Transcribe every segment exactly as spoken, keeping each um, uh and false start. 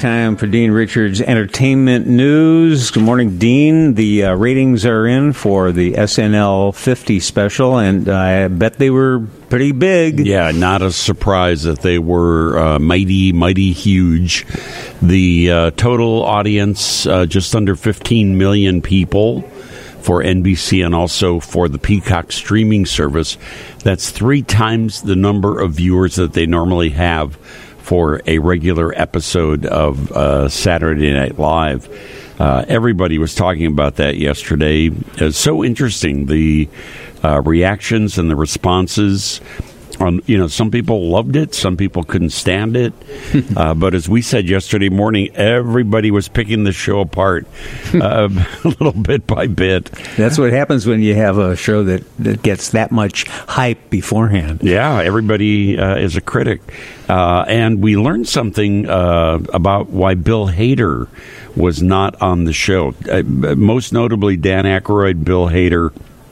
time for Dean Richards' entertainment news. Good morning, Dean. The uh, ratings are in for the S N L fifty special, and I bet they were pretty big. Yeah, not a surprise that they were uh, mighty, mighty huge. The uh, total audience, uh, just under fifteen million people for N B C and also for the Peacock streaming service. That's three times the number of viewers that they normally have for a regular episode of uh, Saturday Night Live. Uh, everybody was talking about that yesterday. It's so interesting, the uh, reactions and the responses. Um, you know, some people loved it, some people couldn't stand it. Uh, but as we said yesterday morning, everybody was picking the show apart uh, a little bit by bit. That's what happens when you have a show that, that gets that much hype beforehand. Yeah, everybody uh, is a critic. Uh, and we learned something uh, about why Bill Hader was not on the show. Uh, most notably, Dan Aykroyd, Bill Hader,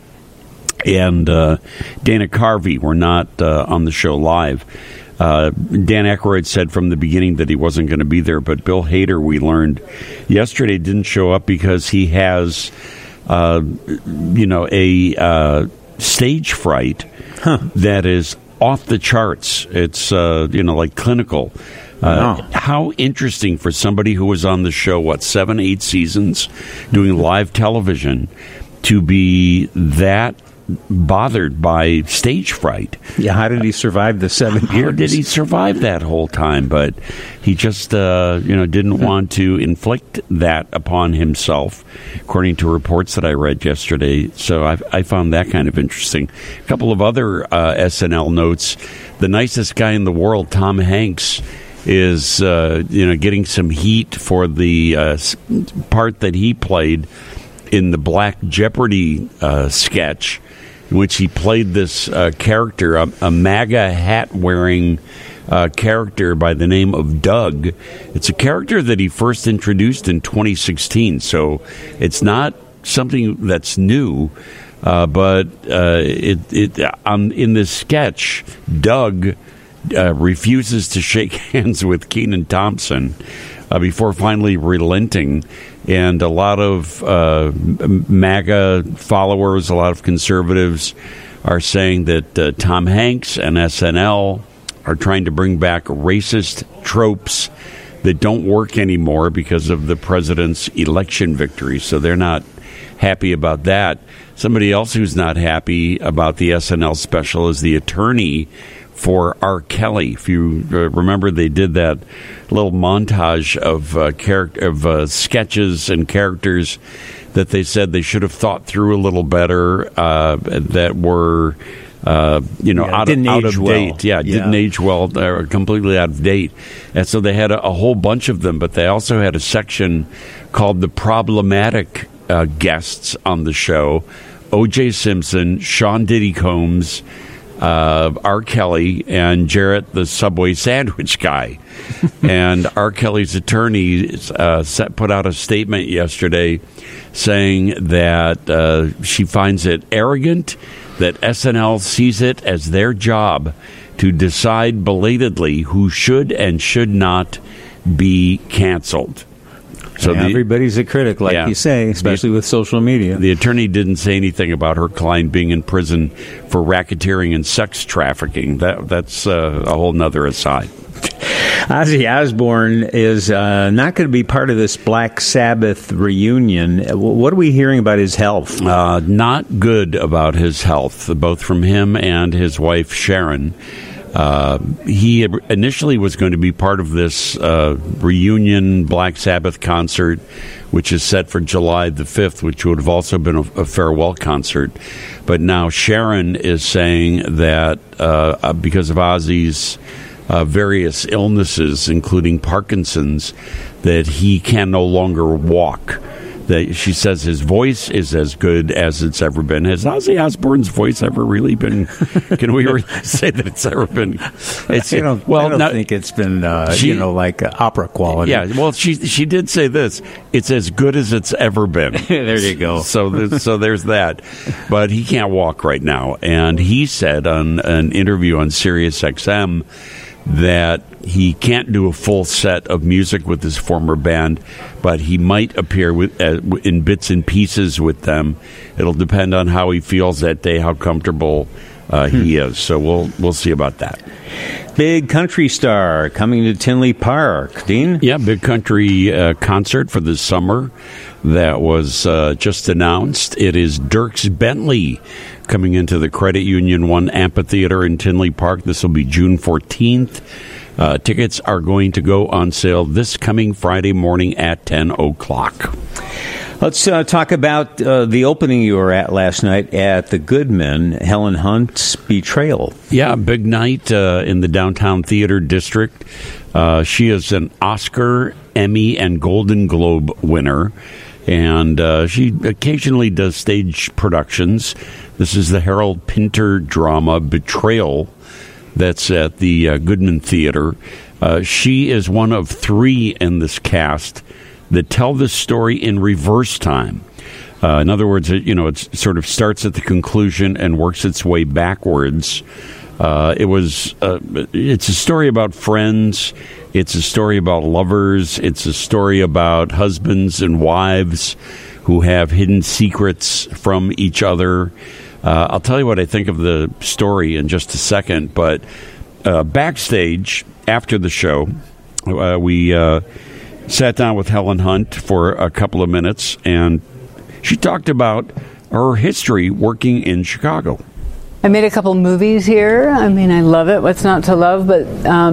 and uh, Dana Carvey were not uh, on the show live. Uh, Dan Aykroyd said from the beginning that he wasn't going to be there, but Bill Hader, we learned yesterday, didn't show up because he has, uh, you know, a uh, stage fright huh. that is off the charts. It's, uh, you know, like clinical. Uh, wow. How interesting for somebody who was on the show, what, seven, eight seasons, doing live television, to be that bothered by stage fright. Yeah, how did he survive the seven how years? How did he survive that whole time? But he just, uh, you know, didn't want to inflict that upon himself, according to reports that I read yesterday. So I, I found that kind of interesting. A couple of other uh, S N L notes. The nicest guy in the world, Tom Hanks, is, uh, you know, getting some heat for the uh, part that he played in the Black Jeopardy uh, sketch, in which he played this uh, character, a, a MAGA hat-wearing uh, character by the name of Doug. It's a character that he first introduced in twenty sixteen, so it's not something that's new, uh, but uh, it, it um, in this sketch, Doug uh, refuses to shake hands with Kenan Thompson uh, before finally relenting. And a lot of uh, MAGA followers, a lot of conservatives are saying that uh, Tom Hanks and S N L are trying to bring back racist tropes that don't work anymore because of the president's election victory. So they're not happy about that. Somebody else who's not happy about the S N L special is the attorney for R. Kelly. If you uh, remember, they did that little montage of uh, character of uh, sketches and characters that they said they should have thought through a little better, uh, that were uh, you know yeah, out of, out of well. date. Yeah, yeah, didn't age well. They're completely out of date. And so they had a, a whole bunch of them, but they also had a section called the problematic uh, guests on the show: O J. Simpson, Sean Diddy Combs, Uh, R. Kelly, and Jarrett, the Subway sandwich guy. And R. Kelly's attorney uh, set, put out a statement yesterday saying that uh, she finds it arrogant that S N L sees it as their job to decide belatedly who should and should not be canceled. So the, everybody's a critic, like yeah, you say, especially the, with social media. The attorney didn't say anything about her client being in prison for racketeering and sex trafficking. That That's uh, a whole nother aside. Ozzy Osbourne is uh, not going to be part of this Black Sabbath reunion. What are we hearing about his health? Uh, not good about his health, both from him and his wife, Sharon. Uh, he initially was going to be part of this uh, reunion Black Sabbath concert, which is set for July the fifth, which would have also been a, a farewell concert. But now Sharon is saying that uh, because of Ozzy's uh, various illnesses, including Parkinson's, that he can no longer walk. That she says his voice is as good as it's ever been. Has Ozzy Osbourne's voice ever really been? Can we really say that it's ever been? It's, I don't, well, I don't now, think it's been, uh, she, you know, like uh, opera quality. Yeah, well, she she did say this. It's as good as it's ever been. There you go. So there's, so there's that. But he can't walk right now, and he said on an interview on Sirius X M that he can't do a full set of music with his former band, but he might appear with uh, in bits and pieces with them. It'll depend on how he feels that day, how comfortable uh, hmm. he is. So we'll we'll see about that. Big country star coming to Tinley Park. Dean? Yeah, big country uh, concert for this summer that was uh, just announced. It is Dierks Bentley coming into the Credit Union One Amphitheater in Tinley Park. This will be June fourteenth. Uh, tickets are going to go on sale this coming Friday morning at ten o'clock. Let's uh, talk about uh, the opening you were at last night at the Goodman, Helen Hunt's Betrayal. Yeah, big night uh, in the downtown theater district. Uh, she is an Oscar, Emmy, and Golden Globe winner, and uh, she occasionally does stage productions. This is the Harold Pinter drama Betrayal that's at the uh, Goodman Theater. Uh, she is one of three in this cast that tell this story in reverse time. Uh, in other words, it, you know, it sort of starts at the conclusion and works its way backwards. Uh, it was. Uh, it's a story about friends. It's a story about lovers. It's a story about husbands and wives who have hidden secrets from each other. Uh, I'll tell you what I think of the story in just a second. But uh, backstage after the show, uh, we. Uh, Sat down with Helen Hunt for a couple of minutes, and she talked about her history working in Chicago. I made a couple movies here. I mean, I love it. What's not to love? But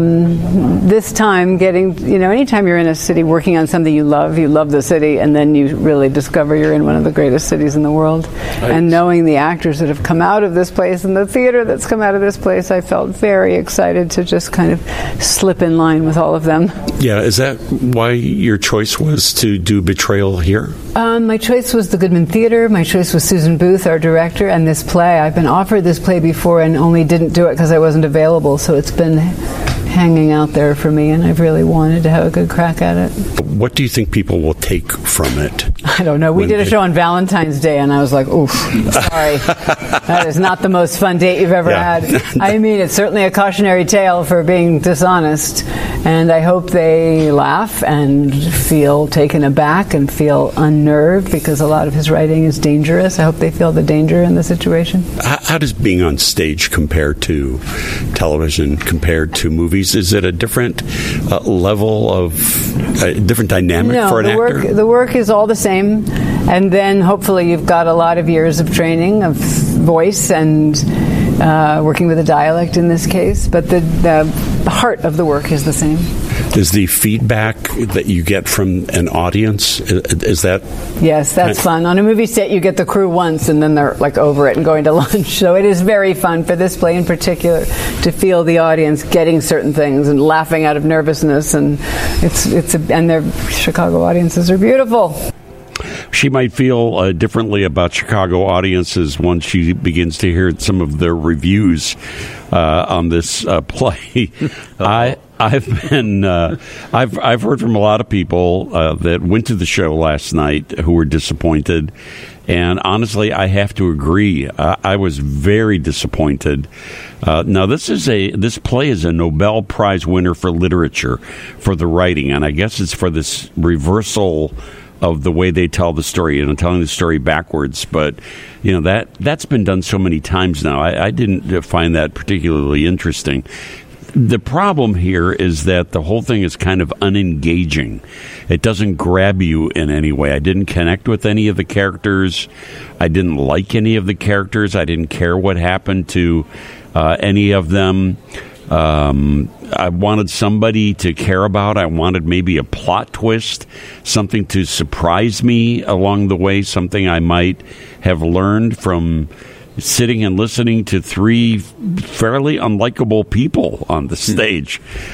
um, this time, getting, you know, anytime you're in a city working on something you love, you love the city, and then you really discover you're in one of the greatest cities in the world. Right. And knowing the actors that have come out of this place and the theater that's come out of this place, I felt very excited to just kind of slip in line with all of them. Yeah, is that why your choice was to do Betrayal here? Um, my choice was the Goodman Theater. My choice was Susan Booth, our director, and this play. I've been offered this play before and only didn't do it because I wasn't available, so it's been hanging out there for me, and I've really wanted to have a good crack at it. What do you think people will take from it? I don't know. We did a show on Valentine's Day, and I was like, oof, sorry. That is not the most fun date you've ever yeah. had. I mean, it's certainly a cautionary tale for being dishonest, and I hope they laugh and feel taken aback and feel unnerved, because a lot of his writing is dangerous. I hope they feel the danger in the situation. How, how does being on stage compare to television, compared to movies? Is it a different uh, level of, a different dynamic no, for an the actor? Work, the work is all the same, and then hopefully you've got a lot of years of training of voice and uh, working with a dialect in this case, but the, the heart of the work is the same. Is the feedback that you get from an audience, is that... Yes, that's fun. On a movie set, you get the crew once, and then they're like over it and going to lunch. So it is very fun for this play in particular to feel the audience getting certain things and laughing out of nervousness. And it's it's a, and their Chicago audiences are beautiful. She might feel uh, differently about Chicago audiences once she begins to hear some of their reviews uh, on this uh, play. I. I've been, uh, I've, I've heard from a lot of people uh, that went to the show last night who were disappointed, and honestly, I have to agree. I, I was very disappointed. Uh, now, this is a this play is a Nobel Prize winner for literature for the writing, and I guess it's for this reversal of the way they tell the story, you know, telling the story backwards. But you know that that's been done so many times now. I, I didn't find that particularly interesting. The problem here is that the whole thing is kind of unengaging. It doesn't grab you in any way. I didn't connect with any of the characters. I didn't like any of the characters. I didn't care what happened to uh, any of them. Um, I wanted somebody to care about. I wanted maybe a plot twist, something to surprise me along the way, something I might have learned from sitting and listening to three fairly unlikable people on the stage.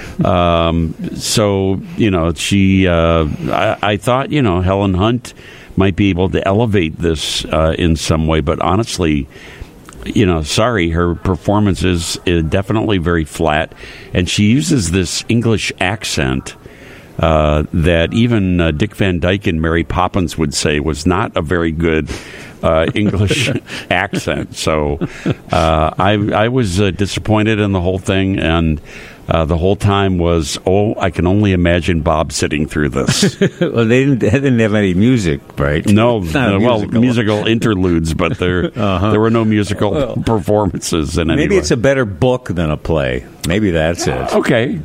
Um, so, you know, she, uh, I, I thought, you know, Helen Hunt might be able to elevate this uh, in some way, but honestly, you know, sorry, her performance is, is definitely very flat, and she uses this English accent uh, that even uh, Dick Van Dyke and Mary Poppins would say was not a very good Uh, English accent. So uh, I, I was uh, disappointed in the whole thing, and uh, the whole time was, oh, I can only imagine Bob sitting through this. Well, they didn't, they didn't have any music, right? No, It's not a uh, well, musical. musical interludes, but there Uh-huh. there were no musical Well, performances in any Maybe way. it's a better book than a play. Maybe that's it. Okay.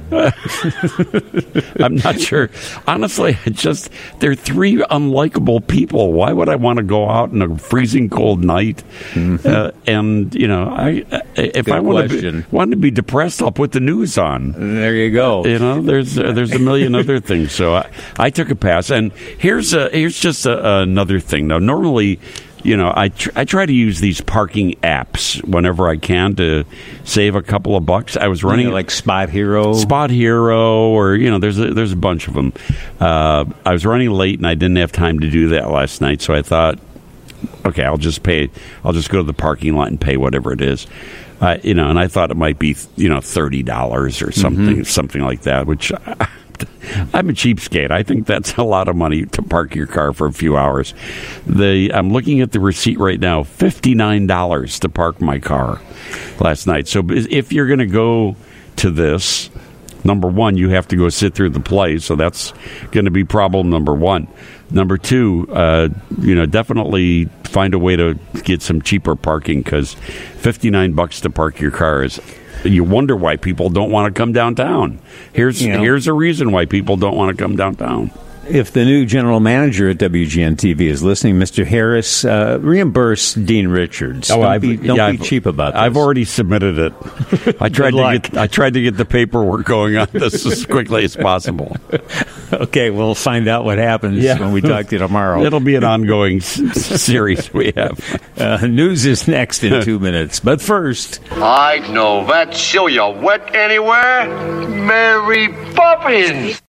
I'm not sure. Honestly, I just, they're three unlikable people. Why would I want to go out on a freezing cold night? Mm-hmm. Uh, and, you know, I if Good I want to, question. be, want to be depressed, I'll put the news on. There you go. You know, there's uh, there's a million other things. So I, I took a pass. And here's a, here's just a, another thing. Now, normally, you know, I tr- I try to use these parking apps whenever I can to save a couple of bucks. I was running You know, like Spot Hero. Spot Hero, or you know, there's a, there's a bunch of them. Uh, I was running late and I didn't have time to do that last night, so I thought, okay, I'll just pay. I'll just go to the parking lot and pay whatever it is. Uh, you know, and I thought it might be, you know, thirty dollars or something, mm-hmm. something like that. Which I, I'm a cheapskate. I think that's a lot of money to park your car for a few hours. The I'm looking at the receipt right now, fifty-nine dollars to park my car last night. So if you're going to go to this, number one, you have to go sit through the play. So that's going to be problem number one. Number two, uh, you know, definitely find a way to get some cheaper parking, because fifty-nine bucks to park your car is. You wonder why people don't want to come downtown. Here's You know, here's a reason why people don't want to come downtown. If the new general manager at W G N T V is listening, Mister Harris, uh, reimburse Dean Richards. Oh, don't I've, be, don't yeah, be I've, cheap about this. I've already submitted it. I tried to luck. get I tried to get the paperwork going on this as quickly as possible. Okay, we'll find out what happens Yeah. when we talk to you tomorrow. It'll be an ongoing s- series we have. Uh, news is next in two minutes. But first, I know that show you wet anywhere. Mary Poppins.